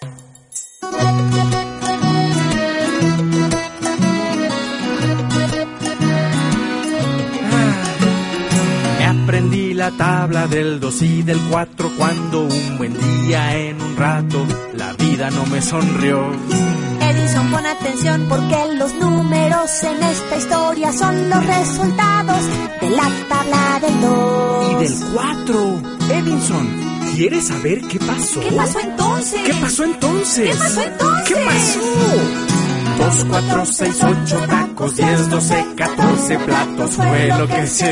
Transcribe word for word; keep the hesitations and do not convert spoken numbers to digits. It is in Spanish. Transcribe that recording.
Aprendí la tabla del dos y del cuatro cuando un buen día en un rato la vida no me sonrió. Edison, pon atención porque los números en esta historia son los resultados de la tabla del dos. Y del cuatro. Edison, ¿quieres saber qué pasó? ¿Qué pasó entonces? ¿Qué pasó entonces? ¿Qué pasó entonces? ¿Qué pasó? Dos, cuatro, seis, ocho tacos, diez, doce, catorce platos fue lo que se